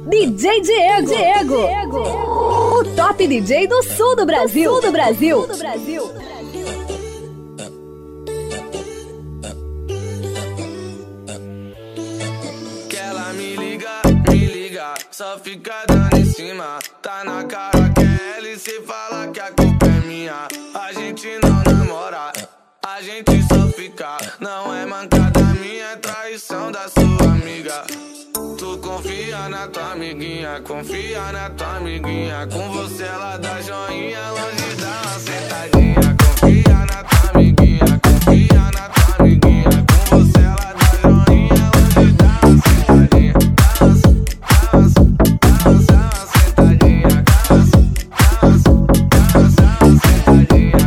DJ Diego. O top DJ do sul do Brasil. Que ela me liga, só fica dando em cima. Tá na cara que é ela e cê fala que a culpa é minha. A gente não namora, a gente só fica. Não é mancada minha, é traição da sua amiga. Tu confia na tua amiguinha, confia na tua amiguinha. Com você ela dá joinha, longe dá uma sentadinha. Confia na tua amiguinha, confia na tua amiguinha. Com você ela dá joinha, longe dá uma sentadinha. Dá uma sentadinha. Dá uma sentadinha.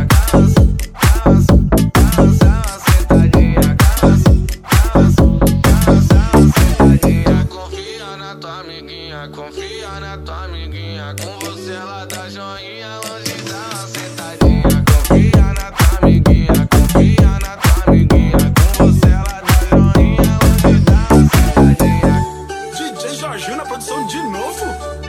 Confia na tua amiguinha, com você ela dá joinha, longe dá uma sentadinha. Confia na tua amiguinha, confia na tua amiguinha, com você ela dá joinha, longe dá uma sentadinha. DJ Jorginho na produção de novo?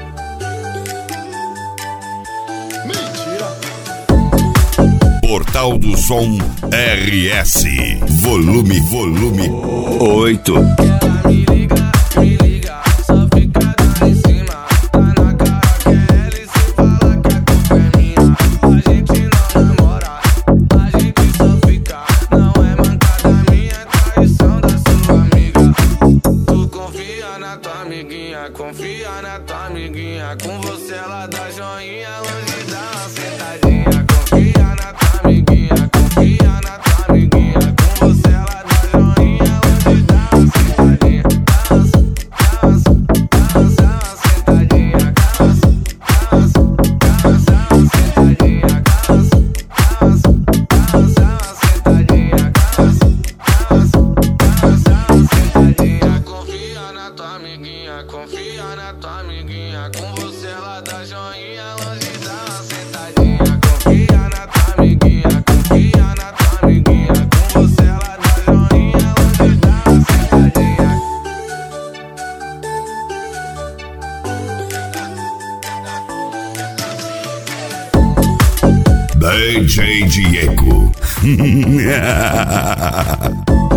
Mentira! Portal do Som RS. Volume 8. Ela me liga, só fica dando em cima. Tá na cara que é ela e cê fala que a culpa é minha. A gente não namora, a gente só fica. Não é mancada minha, é traição da sua amiga. Tu confia na tua amiguinha, confia na tua amiguinha. Com você ela dá joinha, longe dá uma sentadinha. Confia na tua amiguinha, confia na tua amiguinha. Com você ela dá joinha, longe dá uma sentadinha. Confia na tua amiguinha, confia na tua amiguinha. Com você ela dá joinha, longe dá uma sentadinha. Confia na tua amiguinha, confia na tua amiguinha. Com você ela dá joinha, longe dá uma sentadinha. DJ Diego.